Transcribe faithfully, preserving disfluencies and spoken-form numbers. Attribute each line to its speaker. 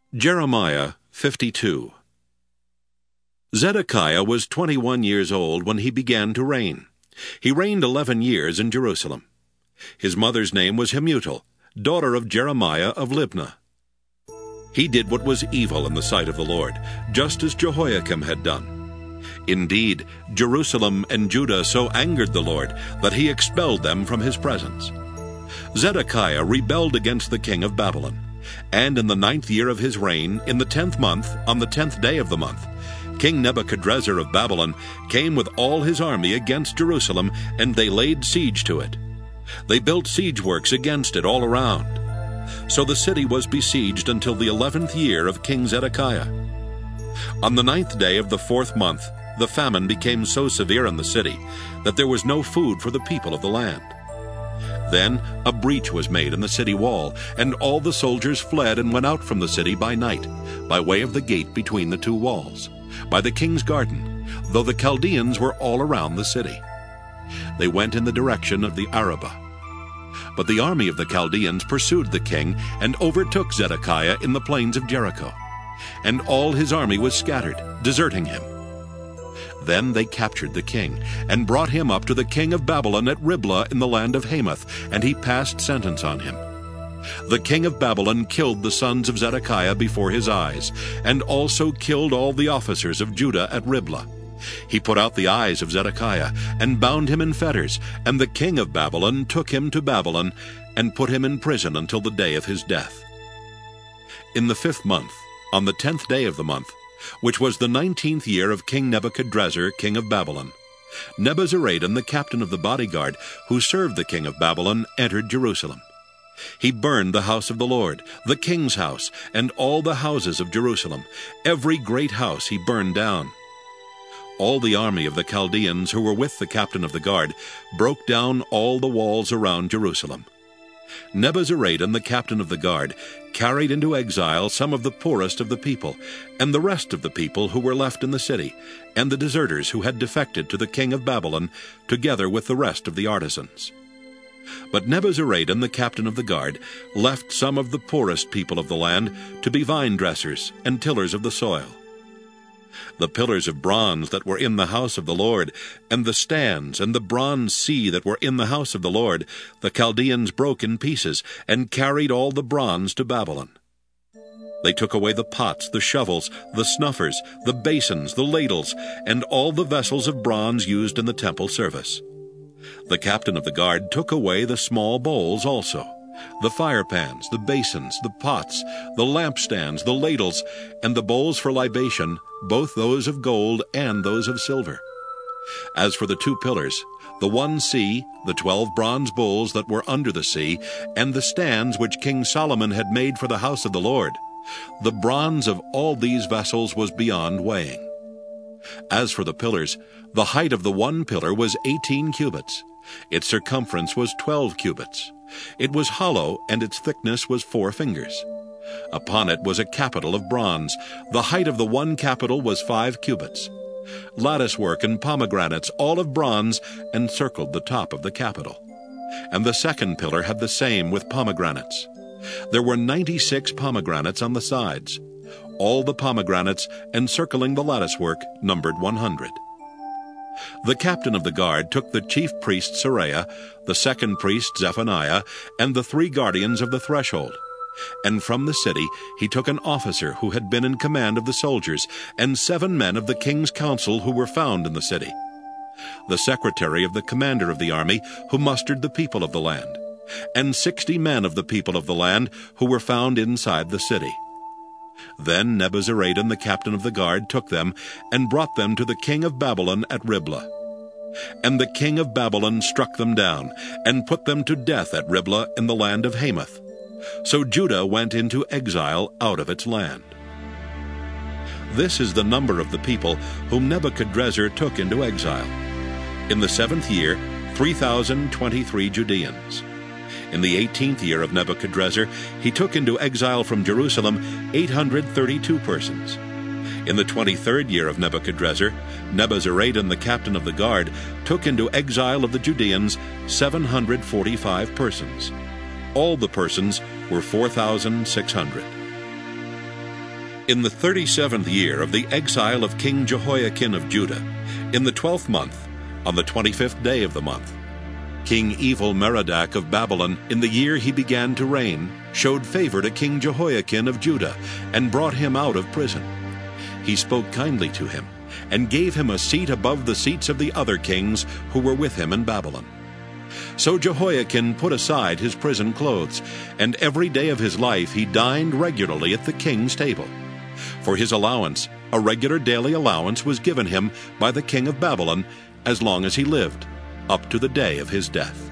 Speaker 1: Jeremiah fifty-two. Zedekiah was twenty-one years old when he began to reign. He reigned eleven years in Jerusalem. His mother's name was Hamutal, daughter of Jeremiah of Libnah. He did what was evil in the sight of the Lord, just as Jehoiakim had done. Indeed, Jerusalem and Judah so angered the Lord that he expelled them from his presence. Zedekiah rebelled against the king of Babylon, and in the ninth year of his reign, in the tenth month, on the tenth day of the month, King Nebuchadrezzar of Babylon came with all his army against Jerusalem, and they laid siege to it. They built siege works against it all around. So the city was besieged until the eleventh year of King Zedekiah. On the ninth day of the fourth month, the famine became so severe in the city that there was no food for the people of the land. Then a breach was made in the city wall, and all the soldiers fled and went out from the city by night, by way of the gate between the two walls, by the king's garden, though the Chaldeans were all around the city. They went in the direction of the Arabah. But the army of the Chaldeans pursued the king and overtook Zedekiah in the plains of Jericho, and all his army was scattered, deserting him. Then they captured the king, and brought him up to the king of Babylon at Riblah in the land of Hamath, and he passed sentence on him. The king of Babylon killed the sons of Zedekiah before his eyes, and also killed all the officers of Judah at Riblah. He put out the eyes of Zedekiah, and bound him in fetters, and the king of Babylon took him to Babylon, and put him in prison until the day of his death. In the fifth month, on the tenth day of the month, which was the nineteenth year of King Nebuchadrezzar, king of Babylon, Nebuzaradan, the captain of the bodyguard, who served the king of Babylon, entered Jerusalem. He burned the house of the Lord, the king's house, and all the houses of Jerusalem. Every great house he burned down. All the army of the Chaldeans who were with the captain of the guard broke down all the walls around Jerusalem. Nebuzaradan, the captain of the guard, carried into exile some of the poorest of the people, and the rest of the people who were left in the city, and the deserters who had defected to the king of Babylon, together with the rest of the artisans. But Nebuzaradan, the captain of the guard, left some of the poorest people of the land to be vine dressers and tillers of the soil. The pillars of bronze that were in the house of the Lord, and the stands and the bronze sea that were in the house of the Lord, the Chaldeans broke in pieces, and carried all the bronze to Babylon. They took away the pots, the shovels, the snuffers, the basins, the ladles, and all the vessels of bronze used in the temple service. The captain of the guard took away the small bowls also, the firepans, the basins, the pots, the lampstands, the ladles, and the bowls for libation, both those of gold and those of silver. As for the two pillars, the one sea, the twelve bronze bowls that were under the sea, and the stands which King Solomon had made for the house of the Lord, the bronze of all these vessels was beyond weighing. As for the pillars, the height of the one pillar was eighteen cubits. Its circumference was twelve cubits. It was hollow, and its thickness was four fingers. Upon it was a capital of bronze. The height of the one capital was five cubits. Latticework and pomegranates, all of bronze, encircled the top of the capital. And the second pillar had the same with pomegranates. There were ninety-six pomegranates on the sides. All the pomegranates encircling the latticework numbered one hundred. The captain of the guard took the chief priest Seraiah, the second priest Zephaniah, and the three guardians of the threshold. And from the city he took an officer who had been in command of the soldiers, and seven men of the king's council who were found in the city, the secretary of the commander of the army who mustered the people of the land, and sixty men of the people of the land who were found inside the city. Then Nebuzaradan, the captain of the guard, took them and brought them to the king of Babylon at Riblah. And the king of Babylon struck them down and put them to death at Riblah in the land of Hamath. So Judah went into exile out of its land. This is the number of the people whom Nebuchadrezzar took into exile. In the seventh year, three thousand twenty-three Judeans. In the eighteenth year of Nebuchadrezzar, he took into exile from Jerusalem eight hundred thirty-two persons. In the twenty-third year of Nebuchadrezzar, Nebuzaradan, the captain of the guard, took into exile of the Judeans seven hundred forty-five persons. All the persons were four thousand six hundred. In the thirty-seventh year of the exile of King Jehoiakim of Judah, in the twelfth month, on the twenty-fifth day of the month, King Evil-Merodach of Babylon, in the year he began to reign, showed favor to King Jehoiakim of Judah, and brought him out of prison. He spoke kindly to him, and gave him a seat above the seats of the other kings who were with him in Babylon. So Jehoiakim put aside his prison clothes, and every day of his life he dined regularly at the king's table. For his allowance, a regular daily allowance was given him by the king of Babylon as long as he lived, up to the day of his death.